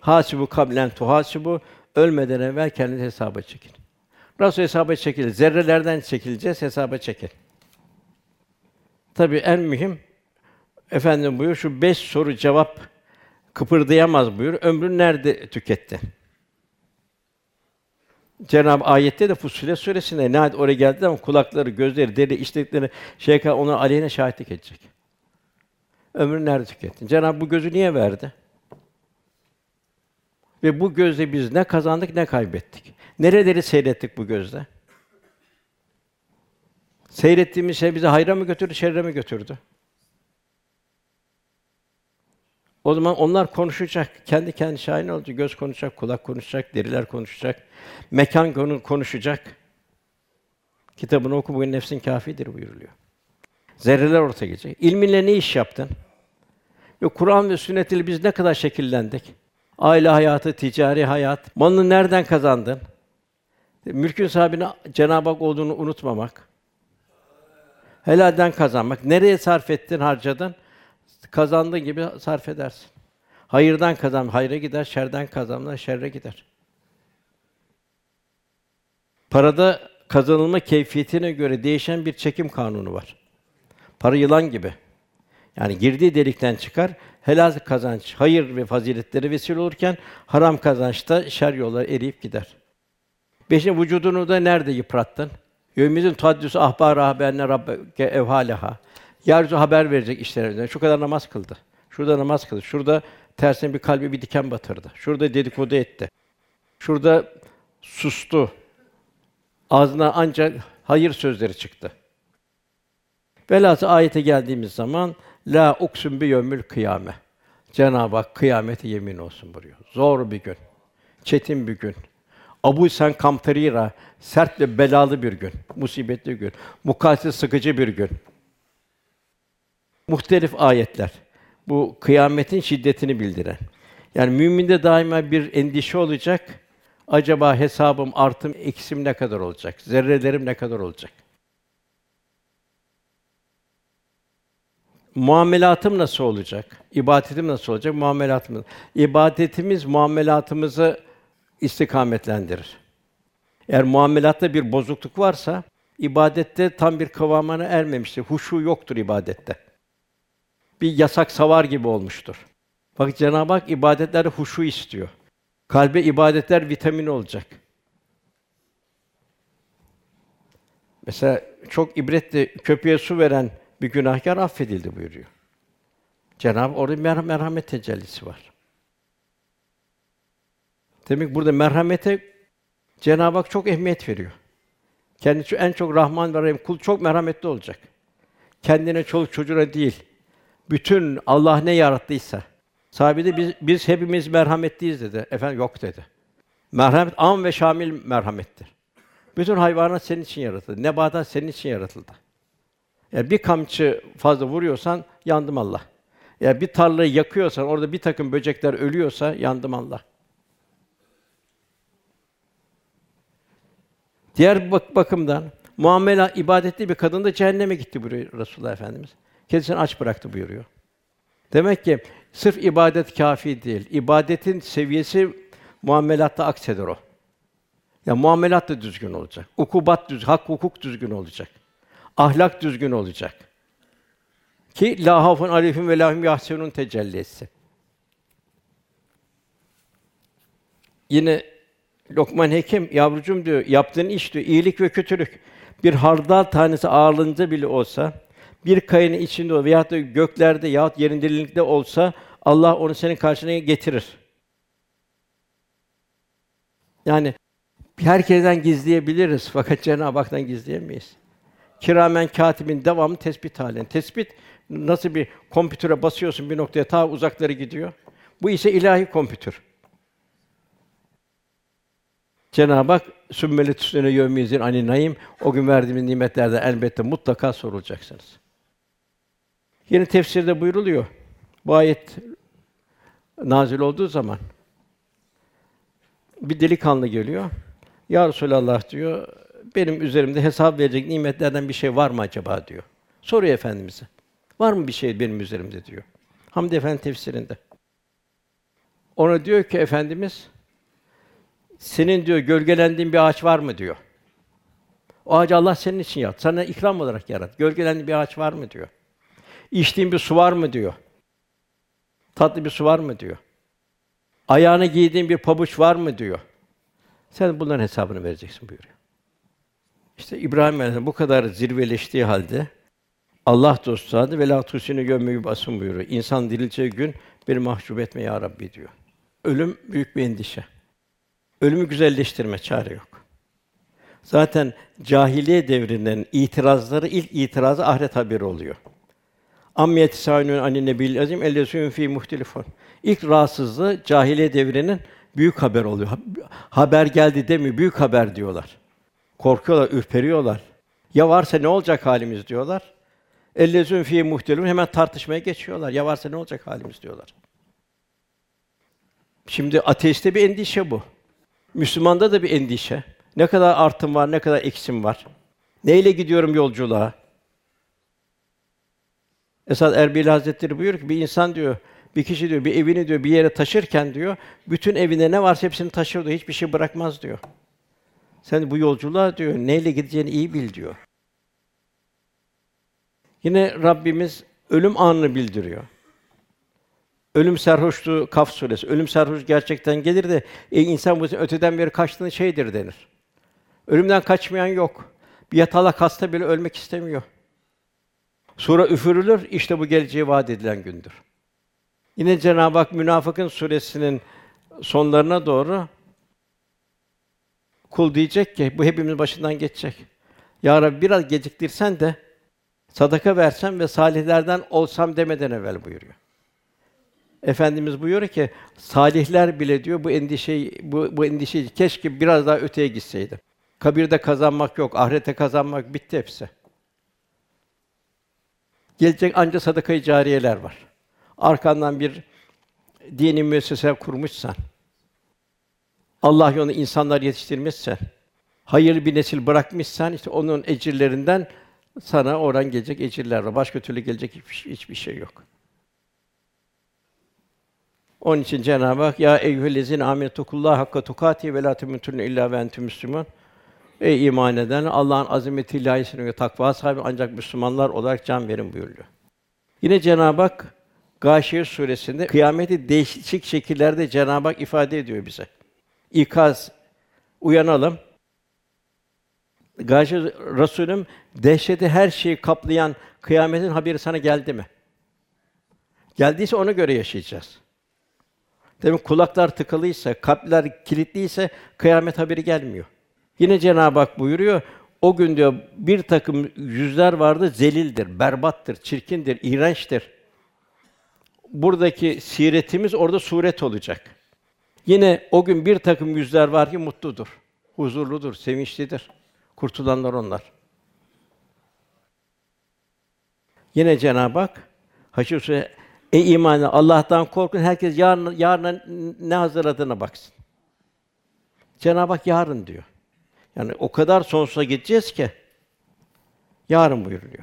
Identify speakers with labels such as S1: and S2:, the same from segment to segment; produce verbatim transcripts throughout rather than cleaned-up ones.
S1: Hâsibu kablen tuhâsibu. Ölmeden evvel kendinizi hesaba çekin. Nasıl hesaba çekilir? Zerrelerden çekileceğiz, hesaba çekin. Tabii en mühim, efendim buyur, şu beş soru cevap kıpırdayamaz buyur. Ömrün nerede tükettin? Cenab-ı ayette de Fussilet suresinde nihayet oraya geldi ama kulakları, gözleri, deri, işledikleri şey kadar ona aleyhine şahitlik edecek. Ömrünü nerede tükettin? Cenab-ı bu gözü niye verdi? Ve bu gözle biz ne kazandık ne kaybettik? Nereleri seyrettik bu gözle? Seyrettiğimiz şey bizi hayra mı götürdü, şerre mi götürdü? O zaman onlar konuşacak, kendi kendi şahit olacak. Göz konuşacak, kulak konuşacak, deriler konuşacak, mekan konu konuşacak. Kitabını oku, bugün nefsin kâfidir buyuruluyor. Zerreler ortaya gelecek. İlminle ne iş yaptın? Ve Kur'an ve sünnet ile biz ne kadar şekillendik? Aile hayatı, ticari hayat, malını nereden kazandın? Mülkün sahibinin Cenab-ı Hak olduğunu unutmamak. Helalden kazanmak. Nereye sarf ettin, harcadın? Kazandığın gibi sarf edersin. Hayırdan kazan, hayra gider; şerden kazanma, şerre gider. Parada kazanılma keyfiyetine göre değişen bir çekim kanunu var. Para yılan gibi. Yani girdiği delikten çıkar. Helal kazanç, hayır ve faziletlere vesile olurken haram kazançta şer yolları eriyip gider. Beşinci, vücudunu da nerede yıprattın? Yevmizin tuhaddüsü ahbâr haberine rabbeke evhâleha. Yeryüzü haber verecek işlerimizden. Şu kadar namaz kıldı. Şurada namaz kıldı. Şurada tersine bir kalbe bir diken batırdı. Şurada dedikodu etti. Şurada sustu. Ağzından ancak hayır sözleri çıktı. Velhâsıl ayete geldiğimiz zaman la uksum bi yevmil kıyame. Cenab-ı Hak kıyamete yemin olsun buyuruyor. Zor bir gün. Çetin bir gün. Abusen kamtarira, sert ve belalı bir gün, musibetli bir gün, mukayese sıkıcı bir gün. Muhtelif ayetler bu kıyametin şiddetini bildiren. Yani müminde daima bir endişe olacak. Acaba hesabım, artım, eksim ne kadar olacak? Zerrelerim ne kadar olacak? Muamelatım nasıl olacak? İbadetim nasıl olacak? Muamelatım. İbadetimiz muamelatımızı istikametlendirir. Eğer muamelatta bir bozukluk varsa, ibadette tam bir kıvamına ermemiştir. Huşu yoktur ibadette. Bir yasak savar gibi olmuştur. Bak Cenab-ı Hak ibadetlerde huşu istiyor. Kalbe ibadetler vitamin olacak. Mesela çok ibretli, köpeğe su veren bir günahkar affedildi buyuruyor. Cenab-ı Hak orada merh- merhamet tecellisi var. Demek ki burada merhamete Cenab-ı Hak çok ehemmiyet veriyor. Kendisi en çok Rahman ve Rahim, kul çok merhametli olacak. Kendine, çoluk çocuğuna değil, bütün Allah ne yarattıysa. Sahibi de biz, biz hepimiz merhametliyiz dedi. Efendim yok dedi. Merhamet am ve şamil merhamettir. Bütün hayvanat senin için yaratıldı. Nebatat senin için yaratıldı. Yani bir kamçı fazla vuruyorsan yandım Allah. Yani bir tarlayı yakıyorsan, orada bir takım böcekler ölüyorsa yandım Allah. Diğer bak bakımdan muamele ibadetli bir kadın da cehenneme gitti buyuruyor Resulullah Efendimiz. Kendisini aç bıraktı buyuruyor. Demek ki sırf ibadet kâfi değil. İbadetin seviyesi muamelatta akseder o. Ya muamelat da düzgün olacak. Ukubat düz, hak hukuk düzgün olacak. Ahlak düzgün olacak. Ki la hafun aleyhim ve lahum yahsenun tecellisi. Yine Lokman Hekim yavrucuğum diyor, yaptığın iş diyor iyilik ve kötülük. Bir hardal tanesi ağırlığında bile olsa, bir kayanın içinde ol veyahut da göklerde yahut yerin derinlikte olsa Allah onu senin karşına getirir. Yani herkesten gizleyebiliriz fakat Cenab-ı Hak'tan gizleyemeyiz. Kiramen kâtibin devamlı tespit halinde. Tespit nasıl bir kompütöre basıyorsun bir noktaya ta uzaklara gidiyor. Bu ise ilahi kompütör. Cenab-ı Hak sümmeli tüsnüne yevmizin anin naim, o gün verdiğimiz nimetlerden elbette mutlaka sorulacaksınız. Yine tefsirde buyruluyor. Bu ayet nazil olduğu zaman bir delikanlı geliyor. Ya Resulallah diyor, benim üzerimde hesap verecek nimetlerden bir şey var mı acaba diyor. Soruyor Efendimiz'e. Var mı bir şey benim üzerimde diyor. Hamd Efendi tefsirinde. Ona diyor ki Efendimiz, senin diyor gölgelendiğin bir ağaç var mı diyor. O ağacı Allah senin için yarattı. Sana ikram olarak yarattı. Gölgelendiğin bir ağaç var mı diyor. İçtiğin bir su var mı diyor. Tatlı bir su var mı diyor. Ayağına giydiğin bir pabuç var mı diyor. Sen bunların hesabını vereceksin buyuruyor. İşte İbrahim Aleyhisselam bu kadar zirveleştiği halde Allah dostu adı ve la tusini gömmeyi basın buyuruyor. İnsan dirileceği gün beni mahcup etme ya Rabbi diyor. Ölüm büyük bir endişe. Ölümü güzelleştirme, çare yok. Zaten cahiliye devrinin itirazları ilk itirazı ahiret haberi oluyor. Ammiyet saynun anin nebil azim ellezîn fî muhtelifun. İlk rahatsızlığı cahiliye devrinin büyük haber oluyor. Haber geldi demiyor, büyük haber diyorlar. Korkuyorlar, ürperiyorlar. Ya varsa ne olacak halimiz diyorlar. Ellezîn fî muhtelifun hemen tartışmaya geçiyorlar. Ya varsa ne olacak halimiz diyorlar. Şimdi ateiste bir endişe bu. Müslümanda da bir endişe. Ne kadar artım var, ne kadar eksim var. Neyle gidiyorum yolculuğa? Esad Erbili Hazretleri buyuruyor ki bir insan diyor, bir kişi diyor bir evini diyor bir yere taşırken diyor, bütün evinde ne varsa hepsini taşır diyor, hiçbir şey bırakmaz diyor. Sen bu yolculuğa diyor neyle gideceğini iyi bil diyor. Yine Rabbimiz ölüm anını bildiriyor. Ölüm sarhoşluğu Kaf suresi. Ölüm sarhoş gerçekten gelir de e, insan bu öteden beri kaçtığın şeydir denir. Ölümden kaçmayan yok. Bir yatalak hasta bile ölmek istemiyor. Sura üfürülür, işte bu geleceği vaat edilen gündür. Yine Cenab-ı Hak Münafıkın suresinin sonlarına doğru kul diyecek ki bu hepimiz başından geçecek. Ya Rabbi biraz geciktirsen de sadaka versem ve salihlerden olsam demeden evvel buyuruyor. Efendimiz buyuruyor ki salihler bile diyor bu endişeyi bu bu endişeyi keşke biraz daha öteye gitseydi. Kabirde kazanmak yok, ahirete kazanmak bitti hepsi. Gelecek ancak sadaka-i cariyeler var. Arkandan bir dini müessese kurmuşsan, Allah yolunda insanlar yetiştirmişsen, hayırlı bir nesil bırakmışsan işte onun ecirlerinden sana oradan gelecek ecirler var. Başka türlü gelecek hiçbir, hiçbir şey yok. Onun için Cenab-ı Hak ya eyyühellezîne âmenetûkullâhe hakka tukâtihi ve lâ temûtunne illâ ve entüm müslümûn. Ey iman eden Allah'ın azameti ilahisine ve takva sahibi ancak Müslümanlar olarak can verin buyuruyor. Yine Cenab-ı Hak Gâşiye suresinde kıyameti değişik şekillerde Cenab-ı Hak ifade ediyor bize. İkaz, uyanalım. Gâşiye Resulüm dehşeti her şeyi kaplayan kıyametin haberi sana geldi mi? Geldiyse ona göre yaşayacağız. Demek kulaklar tıkalıysa, kalpler kilitliyse kıyamet haberi gelmiyor. Yine Cenab-ı Hak buyuruyor, o gün diyor bir takım yüzler vardı zelildir, berbattır, çirkindir, iğrençtir. Buradaki siretimiz orada suret olacak. Yine o gün bir takım yüzler var ki mutludur, huzurludur, sevinçlidir. Kurtulanlar onlar. Yine Cenab-ı Hak Haşr Suresi ey imanı Allah'tan korkun. Herkes yarın yarına ne hazırladığına baksın. Cenab-ı Hak yarın diyor. Yani o kadar sonsuza gideceğiz ki yarın buyuruluyor.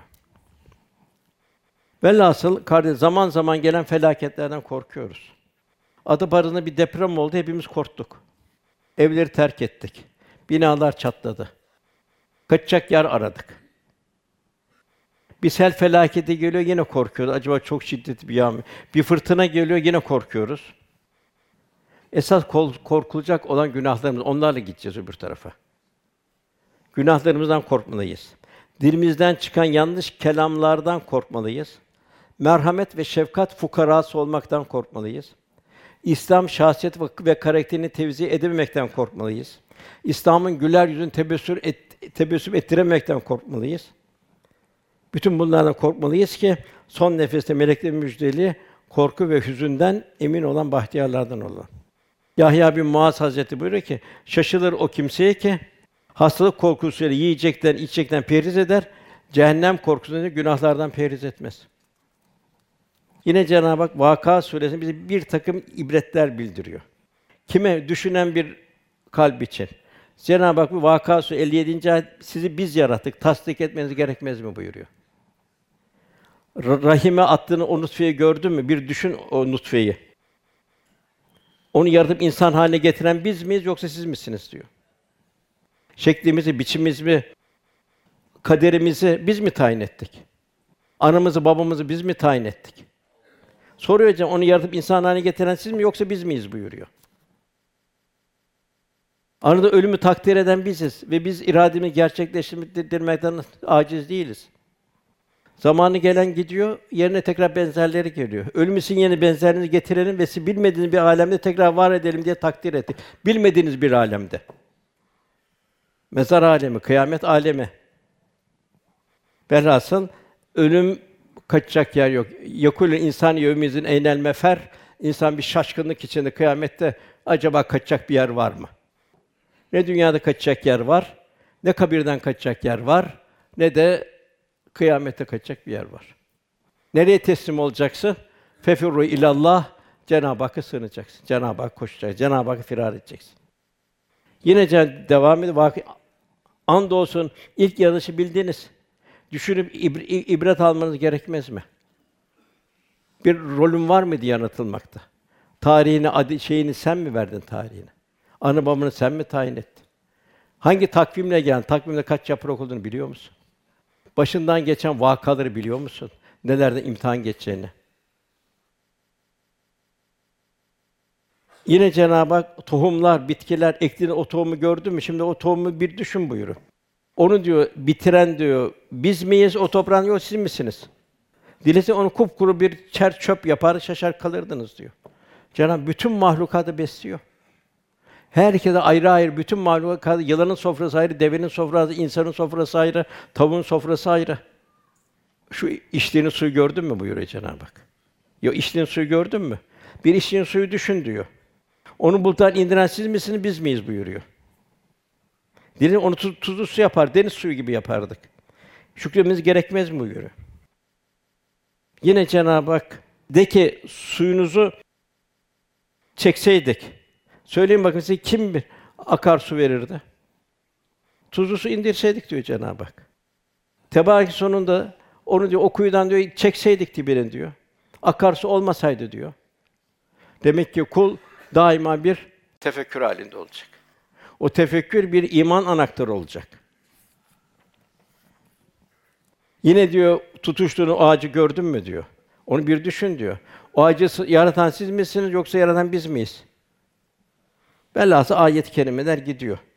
S1: Velhasıl kardeş zaman zaman gelen felaketlerden korkuyoruz. Adıparız'da bir deprem oldu, hepimiz korktuk. Evleri terk ettik. Binalar çatladı. Kaçacak yer aradık. Bir sel felaketi geliyor yine korkuyoruz. Acaba çok şiddetli bir yağmur. Bir fırtına geliyor yine korkuyoruz. Esas korkulacak olan günahlarımız. Onlarla gideceğiz öbür tarafa. Günahlarımızdan korkmalıyız. Dilimizden çıkan yanlış kelamlardan korkmalıyız. Merhamet ve şefkat fukarası olmaktan korkmalıyız. İslam şahsiyet ve karakterini tevzi edememekten korkmalıyız. İslam'ın güler yüzünü tebessüm et, tebessüm ettiremekten korkmalıyız. Bütün bunlardan korkmalıyız ki son nefeste meleklerin müjdeli korku ve hüzünden emin olan bahtiyarlardan olalım. Yahya bin Muaz Hazretleri buyuruyor ki şaşılır o kimseye ki hastalık korkusuyla yiyecekten, içecekten perhiz eder, cehennem korkusuyla günahlardan perhiz etmez. Yine Cenab-ı Hak Vaka suresinde bize bir takım ibretler bildiriyor. Kime düşünen bir kalp için. Cenab-ı Hak bu Vaka suresi elli yedinci ayet sizi biz yarattık, tasdik etmeniz gerekmez mi buyuruyor. Rahime attığını o nutfeyi gördün mü? Bir düşün o nutfeyi. Onu yaratıp insan haline getiren biz miyiz yoksa siz misiniz diyor. Şeklimizi, biçimimizi, kaderimizi biz mi tayin ettik? Anamızı, babamızı biz mi tayin ettik? Soruyor hocam, onu yaratıp insan haline getiren siz mi yoksa biz miyiz buyuruyor. Arada ölümü takdir eden biziz ve biz irademizi gerçekleştirmekten âciz değiliz. Zamanı gelen gidiyor, yerine tekrar benzerleri geliyor. Ölümümüzün yeni benzerini getirelim ve siz bilmediğiniz bir âlemde tekrar var edelim diye takdir ettik. Bilmediğiniz bir âlemde. Mezar âlemi, kıyamet âlemi. Velhasıl ölüm kaçacak yer yok. Yakûlü insan yevmizin eynel mefer. İnsan bir şaşkınlık içinde kıyamette acaba kaçacak bir yer var mı? Ne dünyada kaçacak yer var, ne kabirden kaçacak yer var, ne de kıyamete kaçacak bir yer var. Nereye teslim olacaksın? Fefirru ilallah, Cenab-ı Hakk'a sığınacaksın. Cenab-ı Hak koşacaksın. Cenab-ı Hakk'a firar edeceksin. Yine can devam ediyor. Vakı andolsun ilk yarışı bildiniz. Düşünüp ibr- ibret almanız gerekmez mi? Bir rolün var mıydı yaratılmakta? Tarihini, adı, şeyini sen mi verdin tarihini? Anı babanı sen mi tayin ettin? Hangi takvimle geldin? Takvimde kaç yaprak olduğunu biliyor musun? Başından geçen vakaları biliyor musun? Nelerden imtihan geçeceğini? Yine Cenab-ı Hak tohumlar, bitkiler, ektiğin o tohumu gördün mü? Şimdi o tohumu bir düşün buyuruyor. Onu diyor bitiren diyor biz miyiz? O toprağın yok siz misiniz? Dilese onu kupkuru bir çer çöp yapar şaşar kalırdınız diyor. Cenab-ı bütün mahlukatı besliyor. Herkese ayrı ayrı bütün mahlukatı, yılanın sofrası ayrı, devenin sofrası, insanın sofrası ayrı, tavuğun sofrası ayrı. Şu içtiğin suyu gördün mü buyuruyor Cenab-ı Hak. Ya içtiğin suyu gördün mü? Bir içtiğin suyu düşün diyor. Onu buluttan indiren siz misiniz, biz miyiz buyuruyor. Dilin onu tuz, tuzlu su yapar, deniz suyu gibi yapardık. Şükretmemiz gerekmez mi buyuruyor. Yine Cenab-ı Hak de ki suyunuzu çekseydik, söyleyin bakın size kim bir akarsu verirdi? Tuzlu su indirseydik diyor Cenab-ı Hak. Tebarek sonunda onu diyor o kuyudan diyor çekseydik dibine diyor. Akarsu olmasaydı diyor. Demek ki kul daima bir tefekkür halinde olacak. O tefekkür bir iman anahtarı olacak. Yine diyor tutuştuğun o ağacı gördün mü diyor. Onu bir düşün diyor. O ağacı yaratan siz misiniz yoksa yaratan biz miyiz? Velhâsıl ayet-i kerimeler gidiyor.